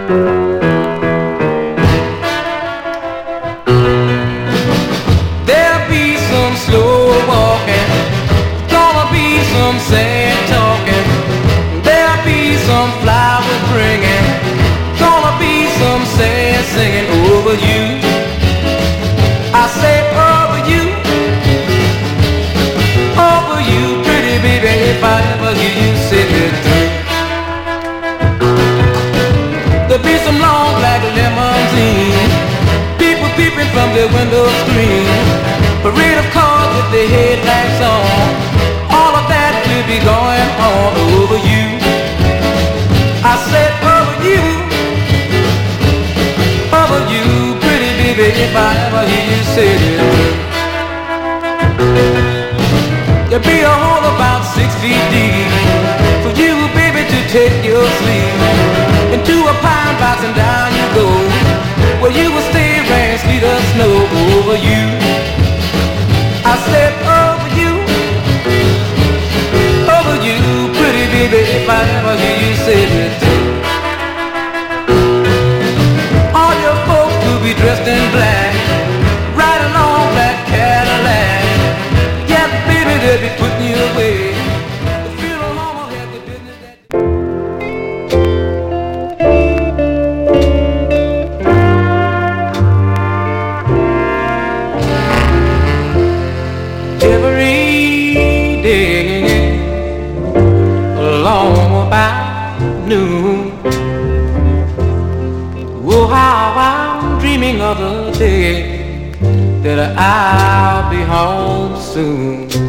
There'll be some slow walking, gonna be some sad talking. There'll be some flowers bringing, gonna be some sad singing over you. I say over you, pretty baby, if I ever hear you say it through. There'll be some long black limousines, people peeping from their window screen, parade of cars with their headlights on. All of that will be going on over you. I said over you, pretty baby, if I ever hear you say it. There'll be a hole about 6 feet deep for you, baby, to take your sleep. Into a pine box and down you go, where you will stay, rain, sleet or snow over you. I said over you, pretty baby, if I ever hear you say it. All your folks will be dressed in black, riding on black Cadillac. Yeah, baby, they'll be putting you away. The funeral home will have the business that every day along about noon. Oh, how I'm dreaming of the day that I'll be home soon.